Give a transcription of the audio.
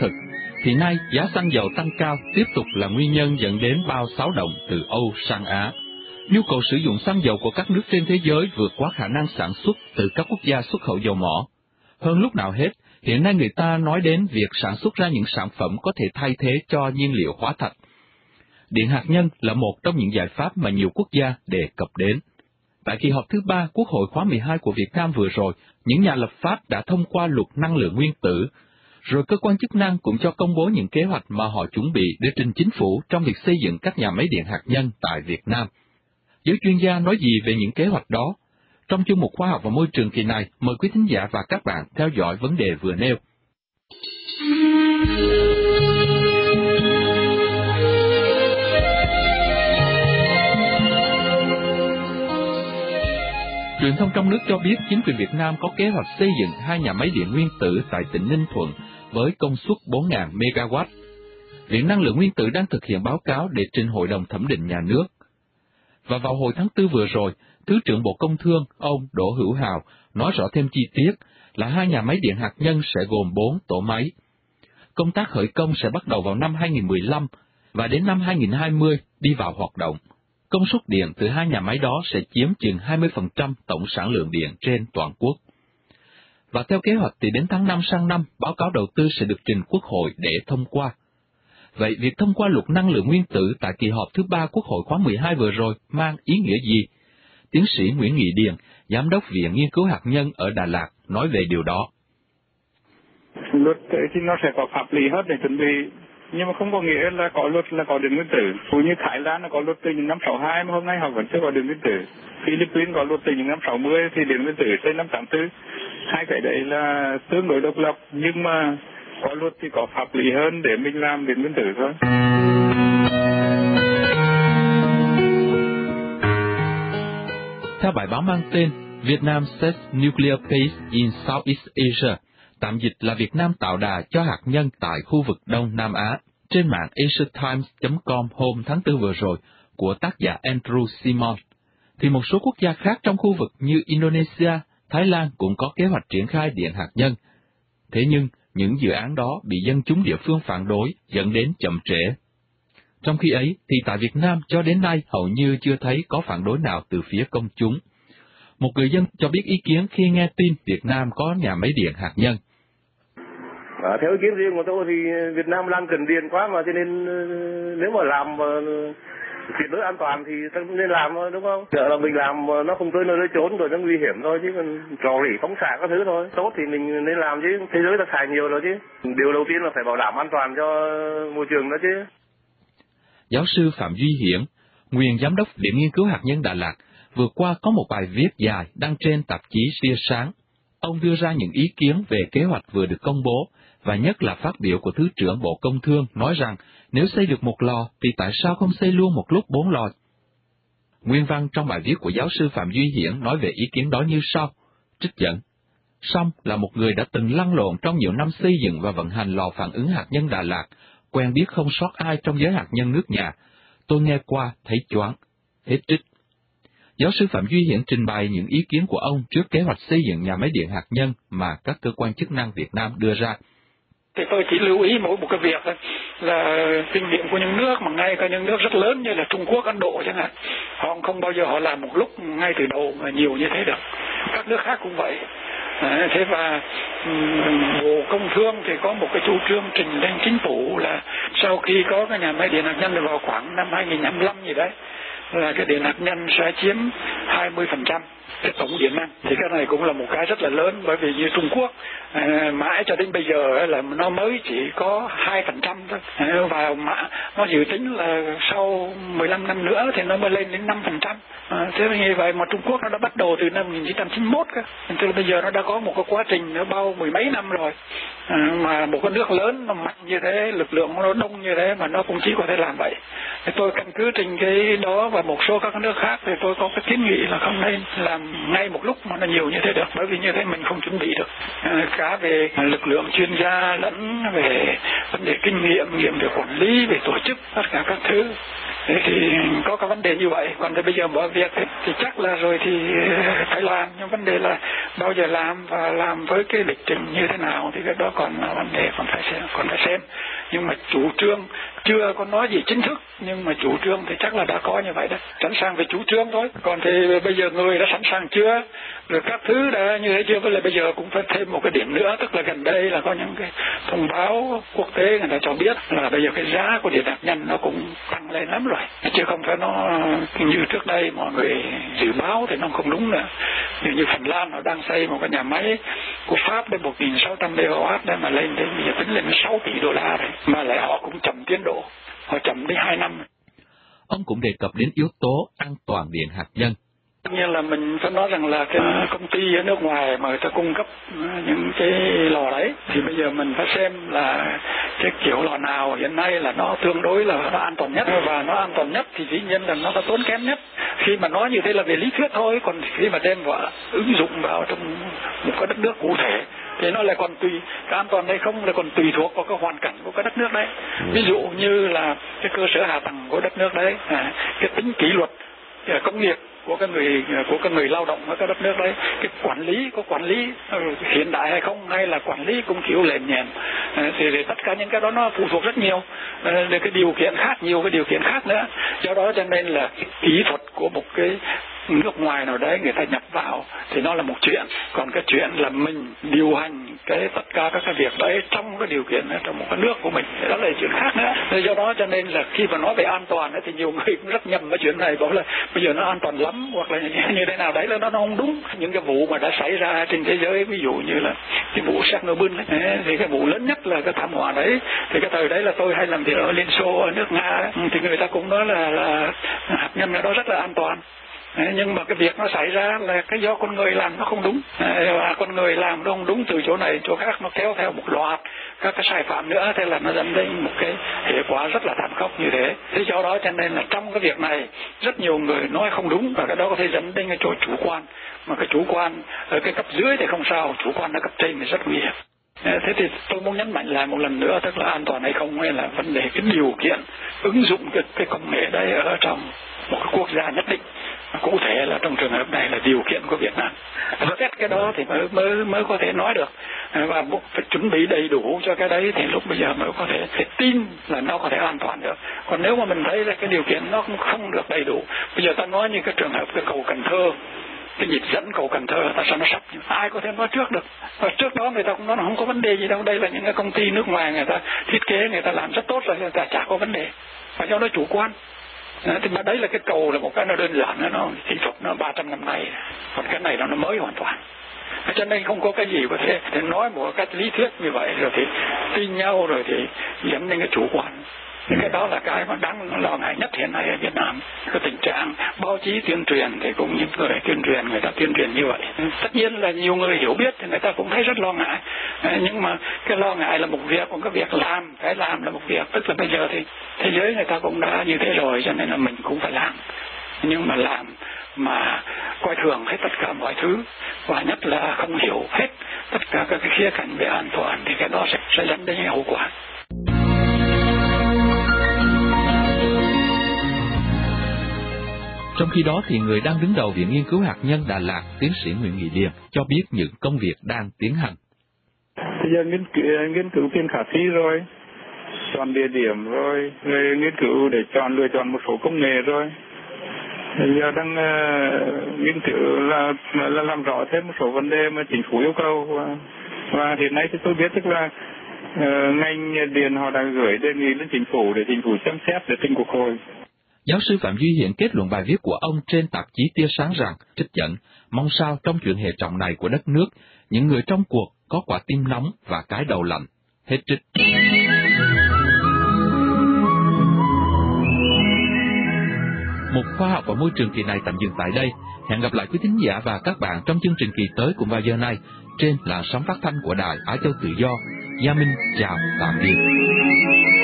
thực, thì nay giá xăng dầu tăng cao tiếp tục là nguyên nhân dẫn đến bao xáo động từ Âu sang Á. Nhu cầu sử dụng xăng dầu của các nước trên thế giới vượt quá khả năng sản xuất từ các quốc gia xuất khẩu dầu mỏ. Hơn lúc nào hết, hiện nay người ta nói đến việc sản xuất ra những sản phẩm có thể thay thế cho nhiên liệu hóa thạch. Điện hạt nhân là một trong những giải pháp mà nhiều quốc gia đề cập đến. Tại kỳ họp thứ 3 Quốc hội khóa 12 của Việt Nam vừa rồi, những nhà lập pháp đã thông qua luật năng lượng nguyên tử, rồi cơ quan chức năng cũng cho công bố những kế hoạch mà họ chuẩn bị để trình chính phủ trong việc xây dựng các nhà máy điện hạt nhân tại Việt Nam. Giới chuyên gia nói gì về những kế hoạch đó? Trong chương mục Khoa học và Môi trường kỳ này, mời quý thính giả và các bạn theo dõi vấn đề vừa nêu. Truyền thông trong nước cho biết chính quyền Việt Nam có kế hoạch xây dựng 2 nhà máy điện nguyên tử tại tỉnh Ninh Thuận với công suất 4.000 MW. Viện Năng lượng Nguyên tử đang thực hiện báo cáo để trình Hội đồng Thẩm định Nhà nước. Và vào hồi tháng 4 vừa rồi, Thứ trưởng Bộ Công Thương, ông Đỗ Hữu Hào, nói rõ thêm chi tiết là 2 nhà máy điện hạt nhân sẽ gồm 4 tổ máy. Công tác khởi công sẽ bắt đầu vào năm 2015 và đến năm 2020 đi vào hoạt động. Công suất điện từ 2 nhà máy đó sẽ chiếm chừng 20% tổng sản lượng điện trên toàn quốc. Và theo kế hoạch thì đến tháng 5 sang năm, báo cáo đầu tư sẽ được trình Quốc hội để thông qua. Vậy việc thông qua luật năng lượng nguyên tử tại kỳ họp thứ 3 Quốc hội khóa 12 vừa rồi mang ý nghĩa gì? Tiến sĩ Nguyễn Nghị Điền, Giám đốc Viện Nghiên cứu Hạt nhân ở Đà Lạt, nói về điều đó. Luật thì nó sẽ có pháp lý hơn để chuẩn bị, nhưng mà không có nghĩa là có luật là có điện nguyên tử. Cũng như Thái Lan là có luật từ những năm 62 mà hôm nay họ vẫn chưa có điện nguyên tử. Philippines có luật từ những năm 60 thì điện nguyên tử tới năm 84. Hai cái đấy là tương đối độc lập, nhưng mà có luật thì có pháp lý hơn để mình làm điện nguyên tử thôi. Theo bài báo mang tên Vietnam Sets Nuclear Pace in Southeast Asia, tạm dịch là Việt Nam tạo đà cho hạt nhân tại khu vực Đông Nam Á, trên mạng asiatimes.com hôm tháng 4 vừa rồi của tác giả Andrew Simon, thì một số quốc gia khác trong khu vực như Indonesia, Thái Lan cũng có kế hoạch triển khai điện hạt nhân. Thế nhưng, những dự án đó bị dân chúng địa phương phản đối dẫn đến chậm trễ. Trong khi ấy, thì tại Việt Nam cho đến nay hầu như chưa thấy có phản đối nào từ phía công chúng. Một người dân cho biết ý kiến khi nghe tin Việt Nam có nhà máy điện hạt nhân. Theo ý kiến riêng của tôi thì Việt Nam đang cần điện quá mà, cho nên nếu mà làm tuyệt đối an toàn thì nên làm thôi, đúng không? Sợ là mình làm nó không tới nơi tới chốn rồi nó nguy hiểm thôi, chứ còn rò rỉ phóng xạ các thứ thôi. Tốt thì mình nên làm chứ, thế giới ta xài nhiều rồi chứ. Điều đầu tiên là phải bảo đảm an toàn cho môi trường đó chứ. Giáo sư Phạm Duy Hiển, nguyên giám đốc Viện Nghiên cứu Hạt nhân Đà Lạt, vừa qua có một bài viết dài đăng trên tạp chí Tia Sáng. Ông đưa ra những ý kiến về kế hoạch vừa được công bố, và nhất là phát biểu của Thứ trưởng Bộ Công Thương nói rằng nếu xây được một lò thì tại sao không xây luôn một lúc 4 lò? Nguyên văn trong bài viết của giáo sư Phạm Duy Hiển nói về ý kiến đó như sau, trích dẫn. Song là một người đã từng lăn lộn trong nhiều năm xây dựng và vận hành lò phản ứng hạt nhân Đà Lạt, quen biết không sót ai trong giới hạt nhân nước nhà. Tôi nghe qua thấy choáng. Hết trích. Giáo sư Phạm Duy Hiển trình bày những ý kiến của ông trước kế hoạch xây dựng nhà máy điện hạt nhân mà các cơ quan chức năng Việt Nam đưa ra. Thì tôi chỉ lưu ý một cái việc là kinh nghiệm của những nước mà ngay cả những nước rất lớn như là Trung Quốc, Ấn Độ chẳng hạn, họ không bao giờ họ làm một lúc ngay từ đầu mà nhiều như thế được. Các nước khác cũng vậy. Thế và Bộ Công Thương thì có một cái chủ trương trình lên chính phủ là sau khi có cái nhà máy điện hạt nhân vào khoảng năm 2025 gì đấy, là cái điện hạt nhân sẽ chiếm 20% cái tổng điện năng. Thì cái này cũng là một cái rất là lớn, bởi vì như Trung Quốc mãi cho đến bây giờ là nó mới chỉ có 2% thôi, và nó dự tính là sau 15 năm nữa thì nó mới lên đến 5%. Thế như vậy mà Trung Quốc nó đã bắt đầu từ năm 1991 cơ. Từ bây giờ nó đã có một cái quá trình nó bao mười mấy năm rồi. Mà một cái nước lớn nó mạnh như thế, lực lượng nó đông như thế mà nó cũng chỉ có thể làm vậy. Thì tôi căn cứ trên cái đó và một số các nước khác thì tôi có cái kiến nghị là không nên làm ngay một lúc mà nó nhiều như thế được, bởi vì như thế mình không chuẩn bị được cả về lực lượng chuyên gia lẫn về vấn đề kinh nghiệm về quản lý, về tổ chức, tất cả các thứ. Thế thì có cái vấn đề như vậy. Còn bây giờ bỏ việc thì chắc là rồi thì phải làm, nhưng vấn đề là bao giờ làm và làm với cái lịch trình như thế nào thì cái đó còn là vấn đề còn phải xem. Nhưng mà chủ trương chưa có nói gì chính thức, nhưng mà chủ trương thì chắc là đã có như vậy đấy, sẵn sàng về chủ trương thôi. Còn thì bây giờ người đã sẵn sàng chưa, rồi các thứ đã như thế chưa, với lại bây giờ cũng phải thêm một cái điểm nữa, tức là gần đây là có những cái thông báo quốc tế người ta cho biết là bây giờ cái giá của điện hạt nhân nó cũng tăng lên lắm rồi, chứ không phải nó như trước đây mọi người dự báo thì nó không đúng nữa. Như Phần Lan nó đang xây một cái nhà máy của Pháp đến 1.600 MW đấy, mà lên đến bây giờ tính lên 6 tỷ đô la rồi, mà lại họ cũng chậm tiến độ, họ chậm đến 2 năm. Ông cũng đề cập đến yếu tố an toàn điện hạt nhân. Tất nhiên là mình phải nói rằng là cái công ty ở nước ngoài mà người ta cung cấp những cái lò đấy, thì bây giờ mình phải xem là cái kiểu lò nào hiện nay là nó tương đối là nó an toàn nhất, và nó an toàn nhất thì dĩ nhiên là nó có tốn kém nhất. Khi mà nói như thế là về lý thuyết thôi, còn khi mà đem vào ứng dụng vào trong một cái đất nước cụ thể thì nó lại còn tùy, cái an toàn hay không là còn tùy thuộc vào cái hoàn cảnh của cái đất nước đấy. Ví dụ như là cái cơ sở hạ tầng của đất nước đấy, cái tính kỷ luật công nghiệp của các người lao động ở các đất nước đấy, cái quản lý hiện đại hay không, hay là quản lý cũng kiểu lèn nhèm, thì tất cả những cái đó nó phụ thuộc rất nhiều về cái điều kiện khác, nhiều cái điều kiện khác nữa. Do đó cho nên là kỹ thuật của một cái nước ngoài nào đấy người ta nhập vào thì nó là một chuyện, còn cái chuyện là mình điều hành tất cả các cái việc đấy trong cái điều kiện trong một cái nước của mình thì đó là chuyện khác nữa. Do đó cho nên là khi mà nói về an toàn thì nhiều người cũng rất nhầm cái chuyện này, bảo là bây giờ nó an toàn lắm hoặc là như thế nào đấy là nó không đúng. Những cái vụ mà đã xảy ra trên thế giới, ví dụ như là cái vụ Chernobyl ấy, thì cái vụ lớn nhất là cái thảm họa đấy, thì cái thời đấy là tôi hay làm việc ở Liên Xô, ở nước Nga ấy, thì người ta cũng nói là hạt nhân ở đó rất là an toàn. Nhưng mà cái việc nó xảy ra là cái do con người làm nó không đúng, và con người làm nó không đúng từ chỗ này chỗ khác, nó kéo theo một loạt các cái sai phạm nữa, thế là nó dẫn đến một cái hệ quả rất là thảm khốc như thế. Thế do đó cho nên là trong cái việc này rất nhiều người nói không đúng, và cái đó có thể dẫn đến cái chỗ chủ quan, mà cái chủ quan ở cái cấp dưới thì không sao, chủ quan ở cấp trên thì rất nguy hiểm. Thế thì tôi muốn nhấn mạnh lại một lần nữa, tức là an toàn hay không hay là vấn đề cái điều kiện ứng dụng cái công nghệ đấy ở trong một cái quốc gia nhất định. Cụ thể là trong trường hợp này là điều kiện của Việt Nam. Xét cái đó thì mới có thể nói được, và phải chuẩn bị đầy đủ cho cái đấy thì lúc bây giờ mới có thể tin là nó có thể an toàn được. Còn nếu mà mình thấy là cái điều kiện nó cũng không được đầy đủ, bây giờ ta nói như cái trường hợp cái cầu Cần Thơ, cái nhịp dẫn cầu Cần Thơ tại sao nó sập, ai có thể nói trước được. Và trước đó người ta cũng nói là không có vấn đề gì đâu, đây là những cái công ty nước ngoài người ta thiết kế, người ta làm rất tốt rồi, người ta chả có vấn đề, và do nó chủ quan. Thì mà đấy là cái cầu là một cái nó đơn giản, nó kỹ thuật nó 300 năm nay, còn cái này nó mới hoàn toàn. Cho nên không có cái gì có thể nói một cách lý thuyết như vậy rồi thì tin nhau rồi thì dẫn đến cái chủ quan. Thì cái đó là cái mà đáng lo ngại nhất hiện nay ở Việt Nam. Cái tình trạng báo chí tuyên truyền thì cũng những người tuyên truyền, người ta tuyên truyền như vậy. Tất nhiên là nhiều người hiểu biết thì người ta cũng thấy rất lo ngại. Nhưng mà cái lo ngại là một việc, còn cái việc phải làm là một việc. Tức là bây giờ thì thế giới người ta cũng đã như thế rồi, cho nên là mình cũng phải làm. Nhưng mà làm mà coi thường hết tất cả mọi thứ, và nhất là không hiểu hết tất cả các cái khía cạnh về an toàn, thì cái đó sẽ dẫn đến những hậu quả. Trong khi đó thì người đang đứng đầu Viện Nghiên cứu Hạt nhân Đà Lạt, tiến sĩ Nguyễn Nghị Điền cho biết những công việc đang tiến hành. Bây giờ nghiên cứu tiền khả thi rồi, chọn địa điểm rồi nghiên cứu để lựa chọn một số công nghệ rồi. Bây giờ đang nghiên cứu là làm rõ thêm một số vấn đề mà chính phủ yêu cầu, và hiện nay thì tôi biết tức là ngành điện họ đang gửi đề nghị lên chính phủ để chính phủ xem xét để trình Quốc hội. Giáo sư Phạm Duy Hiển kết luận bài viết của ông trên tạp chí Tia Sáng rằng, trích dẫn, mong sao trong chuyện hệ trọng này của đất nước, những người trong cuộc có quả tim nóng và cái đầu lạnh. Hết trích. Một khoa học và môi trường kỳ này tạm dừng tại đây. Hẹn gặp lại quý thính giả và các bạn trong chương trình kỳ tới cùng vào giờ này trên làn sóng phát thanh của Đài Á Châu Tự Do. Gia Minh chào tạm biệt.